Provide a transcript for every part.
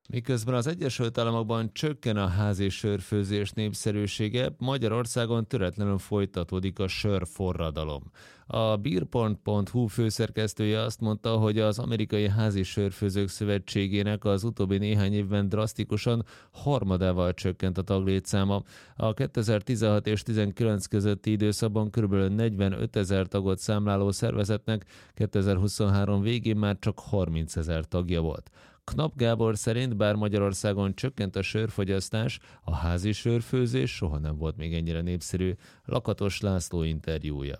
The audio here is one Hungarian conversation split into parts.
Miközben az Egyesült Államokban csökken a házi sörfőzés népszerűsége, Magyarországon töretlenül folytatódik a sörforradalom. A beer.hu főszerkesztője azt mondta, hogy az Amerikai Házi Sörfőzők Szövetségének az utóbbi néhány évben drasztikusan harmadával csökkent a taglétszáma. A 2016 és 19 közötti időszakban kb. 45 000 tagot számláló szervezetnek 2023 végén már csak 30 000 tagja volt. Knap Gábor szerint, bár Magyarországon csökkent a sörfogyasztás, a házi sörfőzés soha nem volt még ennyire népszerű. Lakatos László interjúja.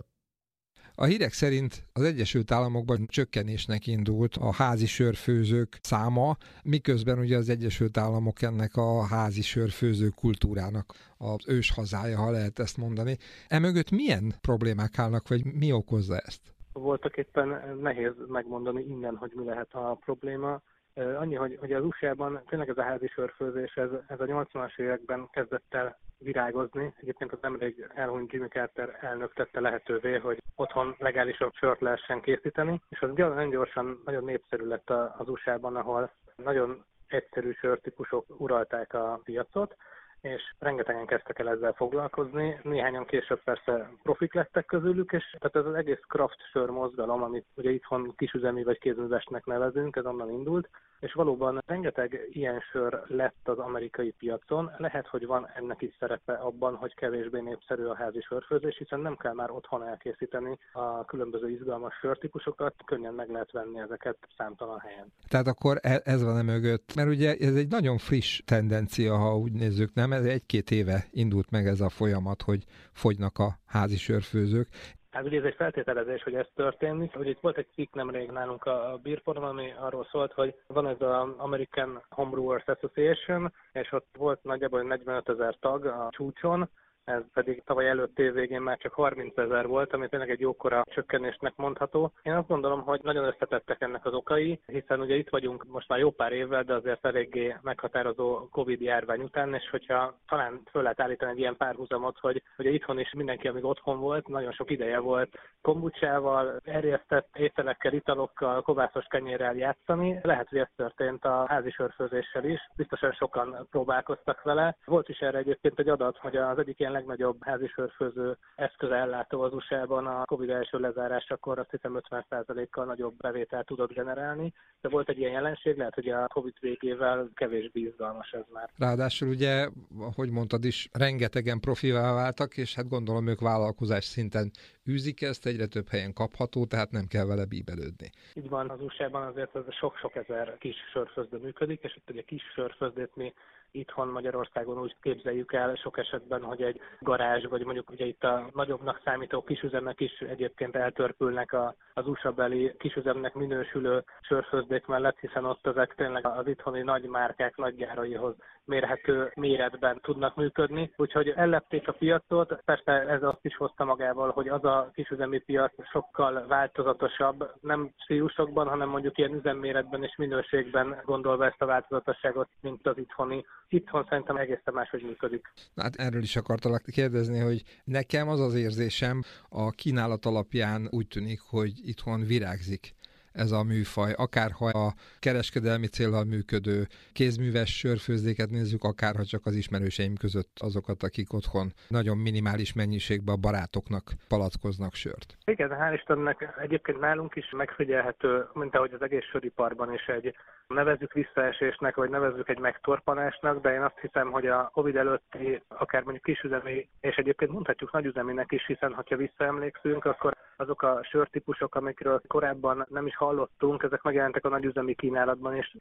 A hírek szerint az Egyesült Államokban csökkenésnek indult a házi sörfőzők száma, miközben ugye az Egyesült Államok ennek a házi sörfőző kultúrának az őshazája, ha lehet ezt mondani. Emögött milyen problémák állnak, vagy mi okozza ezt? Voltak éppen nehéz megmondani innen, hogy mi lehet a probléma. Annyi, hogy az USA-ban tényleg ez a házi sörfőzés, ez a 80-as években kezdett el virágozni. Egyébként az nemrég elhunyt Jimmy Carter elnök tette lehetővé, hogy otthon legálisabb sört lehessen készíteni, és az nagyon gyorsan, nagyon népszerű lett az USA-ban, ahol nagyon egyszerű sörtípusok uralták a piacot, és rengetegen kezdtek el ezzel foglalkozni. Néhányan később persze profik lettek közülük, és tehát ez az egész craft sör mozgalom, amit ugye itthon kisüzemi vagy kézművesnek nevezünk, ez onnan indult, és valóban rengeteg ilyen sör lett az amerikai piacon. Lehet, hogy van ennek is szerepe abban, hogy kevésbé népszerű a házi sörfőzés, hiszen nem kell már otthon elkészíteni a különböző izgalmas sörtípusokat, könnyen meg lehet venni ezeket számtalan helyen. Tehát akkor ez van mögött, mert ugye ez egy nagyon friss tendencia, ha úgy nézzük, nem? Ez 1-2 éve indult meg ez a folyamat, hogy fogynak a házi sörfőzők. Hát ugye ez egy feltételezés, hogy ez történik. Ugye itt volt egy cikk nemrég nálunk a Beer.hu, ami arról szólt, hogy van ez az American Homebrewers Association, és ott volt nagyjából 45 000 tag a csúcson, ez pedig tavaly előtt év végén már csak 30 000 volt, ami tényleg egy jókora csökkenésnek mondható. Én azt gondolom, hogy nagyon összetettek ennek az okai, hiszen ugye itt vagyunk most már jó pár évvel, de azért eléggé meghatározó Covid járvány után, és hogyha talán föl lehet állítani egy ilyen párhuzamot, hogy ugye itthon is mindenki, amíg otthon volt, nagyon sok ideje volt kombucsával, erjesztett ételekkel, italokkal, kovászos kenyérrel játszani. Lehet, hogy ez történt a házi sörfőzéssel is. Biztosan sokan próbálkoztak vele. Volt is erre egyébként egy adat, hogy az egyik ilyen legnagyobb házi sörfőző eszközellátó az USA-ban a Covid első lezárásakor azt hiszem 50%-kal nagyobb bevételt tudott generálni, de volt egy ilyen jelenség, lehet, hogy a Covid végével kevésbé izgalmas ez már. Ráadásul ugye, ahogy mondtad is, rengetegen profivá váltak, és hát gondolom ők vállalkozás szinten űzik ezt, egyre több helyen kapható, tehát nem kell vele bíbelődni. Így van, az USA-ban azért ez sok-sok ezer kis sörfőzdő működik, és itt ugye kis sörfőzdét mi itthon Magyarországon úgy képzeljük el sok esetben, hogy egy garázs, vagy mondjuk ugye itt a nagyobbnak számító kisüzemek is egyébként eltörpülnek az USA-beli kisüzemnek minősülő sörfőzdék mellett, hiszen ott ezek tényleg az itthoni nagy márkák, nagy gyáraihoz mérhető méretben tudnak működni. Úgyhogy ellepték a piacot, persze ez azt is hozta magával, hogy az a kisüzemi piac sokkal változatosabb, nem stílusokban, hanem mondjuk ilyen üzemméretben és minőségben gondolva ezt a változatosságot, mint az itthoni. Itthon szerintem egészen máshogy működik. Hát erről is akartalak kérdezni, hogy nekem az az érzésem a kínálat alapján úgy tűnik, hogy itthon virágzik ez a műfaj. Akárha a kereskedelmi céllal működő kézműves sörfőzdéket nézzük, akárha csak az ismerőseim között azokat, akik otthon nagyon minimális mennyiségben a barátoknak palackoznak sört. Igen, hál' Istennek egyébként nálunk is megfigyelhető, mint ahogy az egész söriparban is egy, nevezzük visszaesésnek, vagy nevezzük egy megtorpanásnak, de én azt hiszem, hogy a Covid előtti, akár mondjuk kisüzemi, és egyébként mondhatjuk nagyüzeminek is, hiszen ha visszaemlékszünk, akkor azok a sörtípusok, amikről korábban nem is hallottunk, ezek megjelentek a nagyüzemi kínálatban is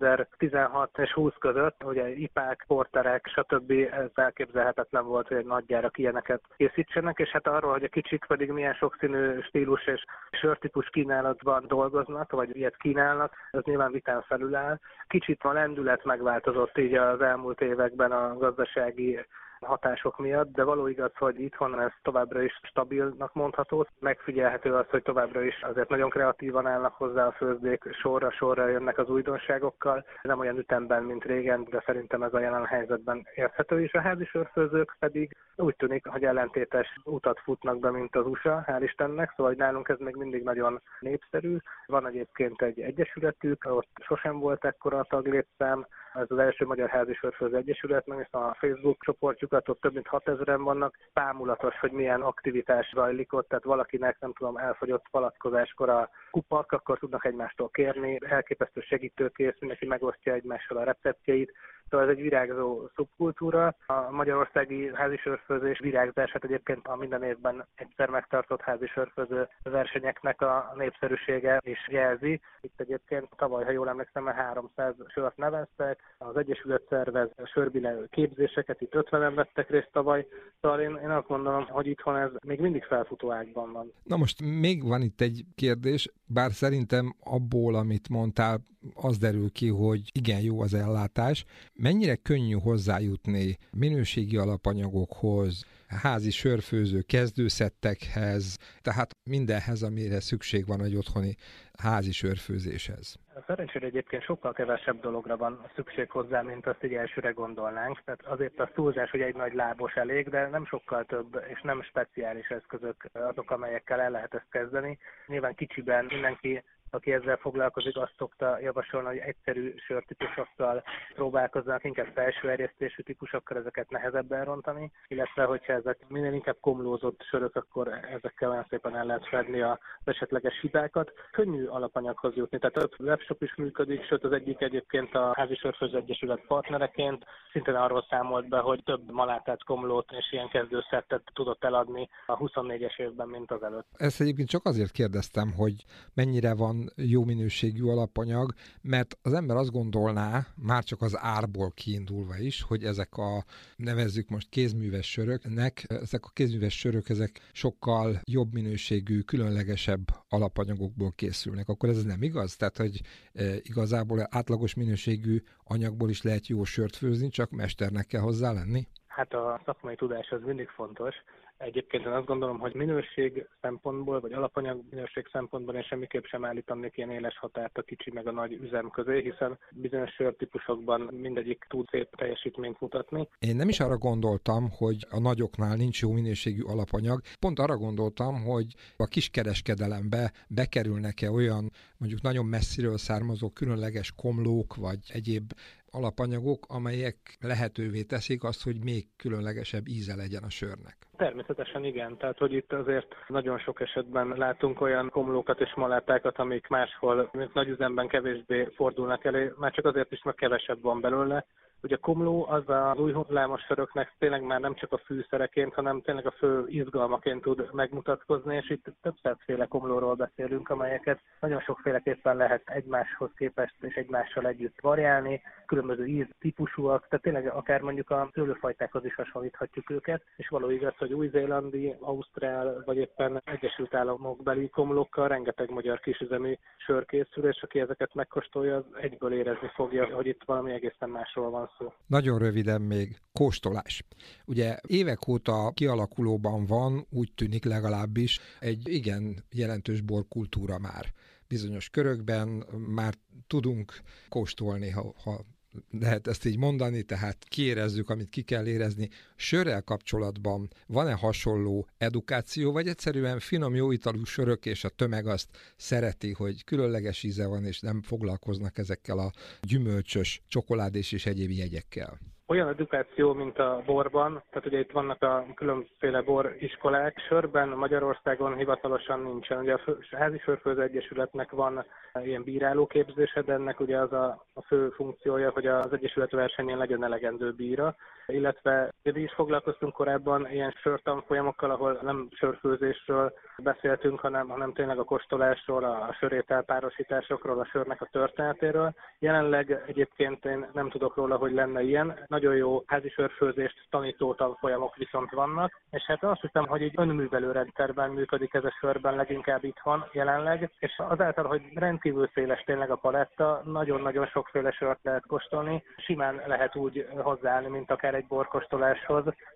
2016 és 20 között, ugye ipák, porterek, stb. Ez elképzelhetetlen volt, hogy egy nagygyárak ilyeneket készítsenek, és hát arról, hogy a kicsik pedig milyen sokszínű stílus és sörtípus kínálatban dolgoznak, vagy ilyet kínálnak, ez nyilván vitán felül áll. Kicsit a lendület megváltozott így az elmúlt években a gazdasági hatások miatt, de való igaz, hogy itthon ez továbbra is stabilnak mondható. Megfigyelhető az, hogy továbbra is azért nagyon kreatívan állnak hozzá a főzdék, sorra jönnek az újdonságokkal. Nem olyan ütemben, mint régen, de szerintem ez a jelen helyzetben érthető is. A házi sörfőzők pedig úgy tűnik, hogy ellentétes utat futnak be, mint az USA, hál' Istennek, szóval nálunk ez még mindig nagyon népszerű. Van egyébként egy egyesületük, ott sosem volt ekkora a taglétszám, ez az első magyar házi sörfőző egyesület, meg a Facebook csoportjukat, ott több mint 6000-en vannak. Bámulatos, hogy milyen aktivitás zajlik ott, tehát valakinek, nem tudom, elfogyott palackozáskor a kupak, akkor tudnak egymástól kérni, elképesztő segítőkész, mindenki megosztja egymással a receptjeit. Szóval ez egy virágzó szubkultúra. A magyarországi házi sörfőzés virágzását egyébként a minden évben egyszer megtartott házi sörfőző versenyeknek a népszerűsége is jelzi. Itt egyébként tavaly, ha jól emlékszem, 300 sört neveztek, az Egyesület szervez sörbillenő képzéseket, itt 50-en vettek részt tavaly. Szóval én azt gondolom, hogy itthon ez még mindig felfutó ágban van. Na most még van itt egy kérdés, bár szerintem abból, amit mondtál, az derül ki, hogy igen jó az ellátás. Mennyire könnyű hozzájutni minőségi alapanyagokhoz, házi sörfőző kezdőszettekhez, tehát mindenhez, amire szükség van egy otthoni házi sörfőzéshez? Szerencsére egyébként sokkal kevesebb dologra van szükség hozzá, mint azt így elsőre gondolnánk. Tehát azért az túlzás, hogy egy nagy lábos elég, de nem sokkal több és nem speciális eszközök azok, amelyekkel el lehet ezt kezdeni. Nyilván kicsiben mindenki, aki ezzel foglalkozik, azt szokta javasolni, hogy egyszerű sörtípusokkal próbálkozzanak, inkább felső erjesztésű típusokkal, ezeket nehezebb elrontani, illetve hogyha ezek minél inkább komlózott sörök, akkor ezekkel olyan szépen el lehet fedni az esetleges hibákat. Könnyű alapanyaghoz jutni, tehát a webshop is működik, sőt az egyik egyébként a Házi Sörfőző Egyesület partnereként szintén arról számolt be, hogy több malátát, komlót és ilyen kezdőszettet tudott eladni a 24-es évben, mint az előtt. Ezt egyébként csak azért kérdeztem, hogy mennyire van jó minőségű alapanyag, mert az ember azt gondolná, már csak az árból kiindulva is, hogy ezek a, nevezzük most kézműves söröknek, ezek a kézműves sörök, ezek sokkal jobb minőségű, különlegesebb alapanyagokból készülnek. Akkor ez nem igaz? Tehát, hogy igazából átlagos minőségű anyagból is lehet jó sört főzni, csak mesternek kell hozzá lenni? Hát a szakmai tudás az mindig fontos. Egyébként én azt gondolom, hogy minőség szempontból, vagy alapanyag minőség szempontból én semmiképp sem állítanék ilyen éles határt a kicsi meg a nagy üzem közé, hiszen bizonyos sörtípusokban mindegyik tud szép teljesítményt mutatni. Én nem is arra gondoltam, hogy a nagyoknál nincs jó minőségű alapanyag. Pont arra gondoltam, hogy a kiskereskedelembe bekerülnek-e olyan, mondjuk nagyon messziről származó különleges komlók, vagy egyéb alapanyagok, amelyek lehetővé teszik azt, hogy még különlegesebb íze legyen a sörnek. Természetesen igen, tehát hogy itt azért nagyon sok esetben látunk olyan komlókat és malátákat, amik máshol, mint nagy üzemben kevésbé fordulnak elő, már csak azért is, mert kevesebb van belőle. Ugye a komló az az új hullámos söröknek tényleg már nem csak a fűszereként, hanem tényleg a fő izgalmaként tud megmutatkozni, és itt több százféle komlóról beszélünk, amelyeket nagyon sokféleképpen lehet egymáshoz képest és egymással együtt variálni, különböző íztípusúak, tehát tényleg akár mondjuk a szőlőfajtákhoz is hasonlíthatjuk őket, és való igaz, hogy új-zélandi, ausztrál vagy éppen Egyesült Államok beli komlókkal rengeteg magyar kisüzemi sör készül, és aki ezeket megkóstolja, az egyből érezni fogja, hogy itt valami egészen másról van szó. Nagyon röviden még kóstolás. Ugye évek óta kialakulóban van, úgy tűnik legalábbis, egy igen jelentős borkultúra már. Bizonyos körökben már tudunk kóstolni, ha lehet ezt így mondani, tehát kiérezzük, amit ki kell érezni. Sörrel kapcsolatban van-e hasonló edukáció, vagy egyszerűen finom, jóitalú sörök, és a tömeg azt szereti, hogy különleges íze van, és nem foglalkoznak ezekkel a gyümölcsös, csokoládés és egyéb jegyekkel? Olyan edukáció, mint a borban, tehát ugye itt vannak a különféle boriskolák. Sörben Magyarországon hivatalosan nincsen. Ugye a Házi Sörfőző Egyesületnek van ilyen bírálóképzése, de ennek ugye az a fő funkciója, hogy az Egyesület versenyén legyen elegendő bíra, illetve mi is foglalkoztunk korábban ilyen sörtanfolyamokkal, ahol nem sörfőzésről beszéltünk, hanem tényleg a kóstolásról, a sörétel párosításokról, a sörnek a történetéről. Jelenleg egyébként én nem tudok róla, hogy lenne ilyen. Nagyon jó házi sörfőzést tanító tanfolyamok viszont vannak, és hát azt hiszem, hogy egy önművelő rendszerben működik ez a sörben leginkább itthon jelenleg, és azáltal, hogy rendkívül széles tényleg a paletta, nagyon-nagyon sokféle sört lehet kóstolni, simán lehet úgy hozzáállni, mint akár egy borkóstoláshoz,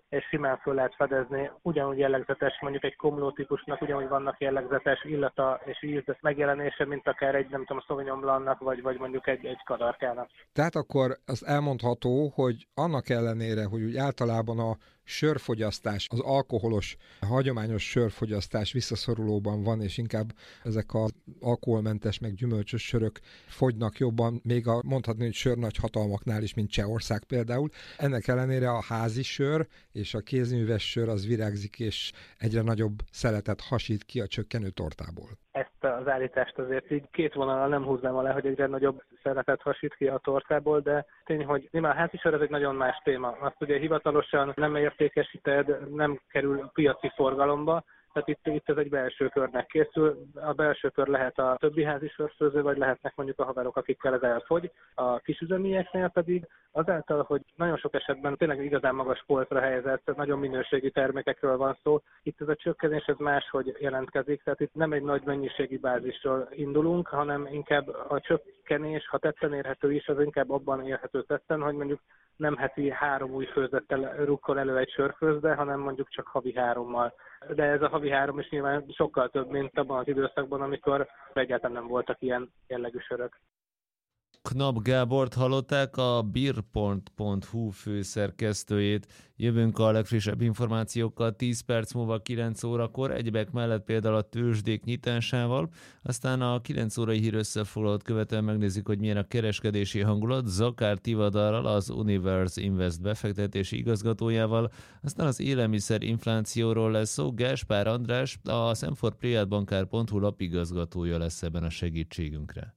és simán föl lehet fedezni. Ugyanúgy jellegzetes, mondjuk egy komló típusnak ugyanúgy vannak jellegzetes illata és íz megjelenése, mint akár egy, nem tudom, Sauvignon Blancnak, vagy mondjuk egy kadarkának. Tehát akkor az elmondható, hogy annak ellenére, hogy úgy általában a sörfogyasztás, az alkoholos, a hagyományos sörfogyasztás visszaszorulóban van, és inkább ezek az alkoholmentes, meg gyümölcsös sörök fogynak jobban, még a mondhatni, hogy sörnagyhatalmaknál is, mint Csehország például. Ennek ellenére a házi sör és a kézműves sör az virágzik, és egyre nagyobb szeletet hasít ki a csökkenő tortából. Ezt az állítást azért így két vonalon nem húznám alá, hogy egyre nagyobb szeletet hasít ki a tortából, de tény, hogy nyilván a házi sör ez egy nagyon más téma. Azt ugye hivatalosan nem értékesíted, nem kerül piaci forgalomba, tehát itt ez egy belső körnek készül. A belső kör lehet a többi házi sörfőző, vagy lehetnek mondjuk a haverok, akikkel ez elfogy. A kisüzemieknél pedig azáltal, hogy nagyon sok esetben tényleg igazán magas polcra helyezett, nagyon minőségi termékekről van szó, itt ez a csökkenés ez máshogy jelentkezik, tehát itt nem egy nagy mennyiségi bázisról indulunk, hanem inkább a csökkenés, ha tetten érhető is, az inkább abban érhető tetten, hogy mondjuk nem heti 3 új főzettel rukkol elő egy sörfőzde, hanem mondjuk csak havi 3-mal. De ez a havi 3 is nyilván sokkal több, mint abban az időszakban, amikor egyáltalán nem voltak ilyen jellegű sörök. Knap Gábort hallották, a beer.hu főszerkesztőjét. Jövünk a legfrissebb információkkal 10 perc múlva 9 órakor, egyebek mellett például a tőzsdék nyitásával, aztán a 9 órai hír összefoglalót követően megnézzük, hogy milyen a kereskedési hangulat Zakár Tivadarral, az Universe Invest befektetési igazgatójával, aztán az élelmiszer inflációról lesz szó, Gáspár András, a Semfor Privátbankár.hu lapigazgatója lesz ebben a segítségünkre.